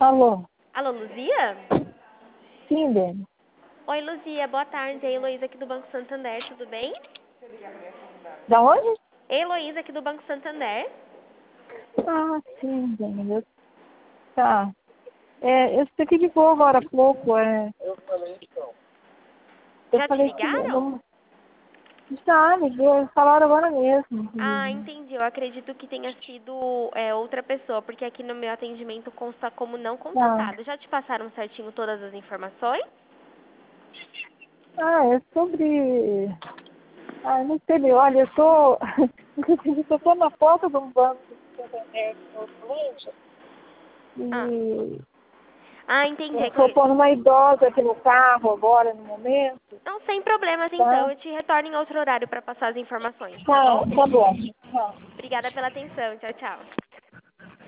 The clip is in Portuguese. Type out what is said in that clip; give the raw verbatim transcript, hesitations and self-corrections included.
Alô? Alô, Luzia? Sim, Dani. Oi, Luzia, boa tarde. É a Heloísa aqui do Banco Santander, tudo bem? Da onde? Heloísa aqui do Banco Santander. Ah, sim, Dani. Eu... Tá. É, eu sei que ligou agora há pouco. É... Eu Já te falei que ligaram? não... Já, liguei. Falaram agora mesmo. Ah, comigo. entendi. Eu acredito que tenha sido é, outra pessoa, porque aqui no meu atendimento consta como não Tá. contatado. Já te passaram certinho todas as informações? Ah, é sobre... Ah, não sei. Olha, eu tô... Inclusive, eu tô na porta de um banco de Santander no cliente. Ah, E ah entendi. eu É que tô eu... pondo uma idosa aqui no carro agora, no momento. Não, sem problemas, então. Tá? Eu te retorno em outro horário para passar as informações, tá Tá, bom? tá bom. Tá. Obrigada pela atenção. Tchau, tchau.